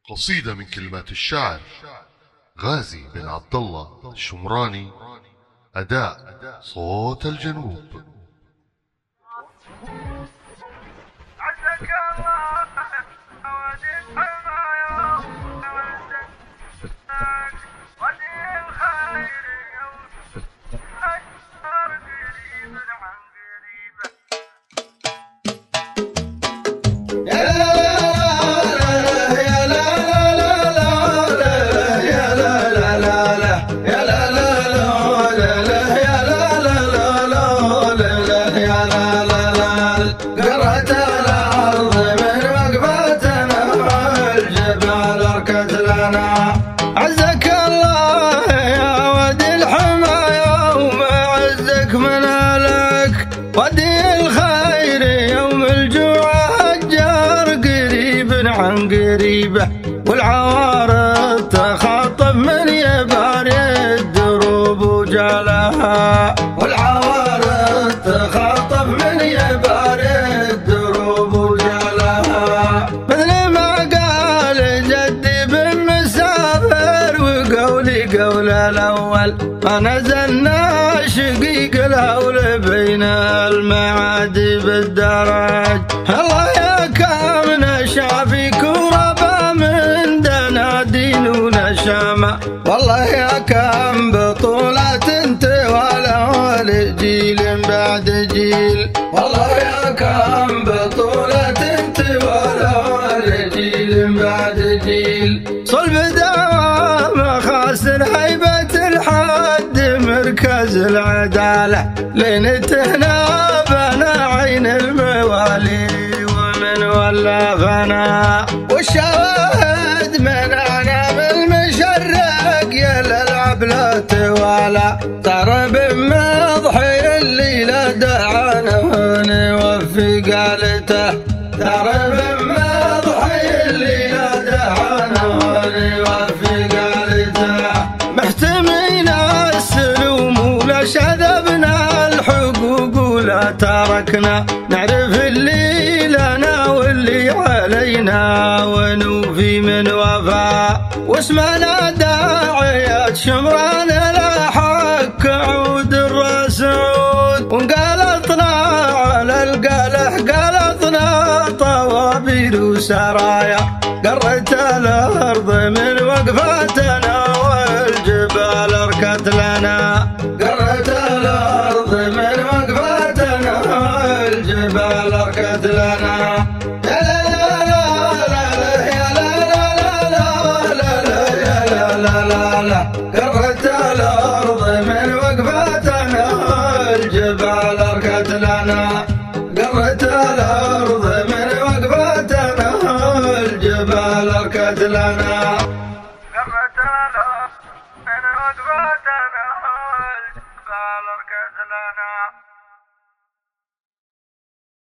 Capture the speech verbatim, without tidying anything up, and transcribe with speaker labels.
Speaker 1: قصيدة من كلمات الشاعر غازي بن عبد الله الشمراني. أداء صوت الجنوب.
Speaker 2: قرت الأرض من وقفتنا والجبال أركت لنا. عزك الله يا ودي الحما يوم عزك منالك، ودي الخير يوم الجوع هجار قريب عن قريبه، والعوارض تخاطب من يباري الدروب وجالها، والعوارض تخاطب من يباري الدروب وجالها. مثل ما قال جدي بن مسافر وقولي قول الأول، ما نزلنا شقيق الهول بين المعادي بالدرج. الله يا كم نشا في كربا من دنادين ونشامة، والله يا كم بطولة توالى لجيل بعد جيل، والله يا كم بطولة توالى لجيل بعد جيل. صلب دوام خاسر هيبة الحد مركز العدالة، لين تهنابنا عين الموالي ومن ولا فنا. والشواهد من أعنام المشرق يا للعب لا توالى، ترى بمضحي الليلة دعانا نوفي قالته، ترى بمضحي الليلة دعانا نوفي قالته. محتمين السلوم ولا شذبنا الحقوق ولا تركنا، نعرف اللي لنا واللي علينا ونوفي من وفاء. واسمنا داعية شمران لا حق عود الرسول، وانقلطنا على القلح قلطنا طوابير وسرايا. قرت الأرض من وقفتنا والجبال أركت لنا، قرت الأرض من وقفتنا والجبال أركت لنا. قرت الأرض من وقفتنا والجبال أركت لنا، قرت الأرض من وقفتنا والجبال أركت لنا، قرت الأرض من وقفتنا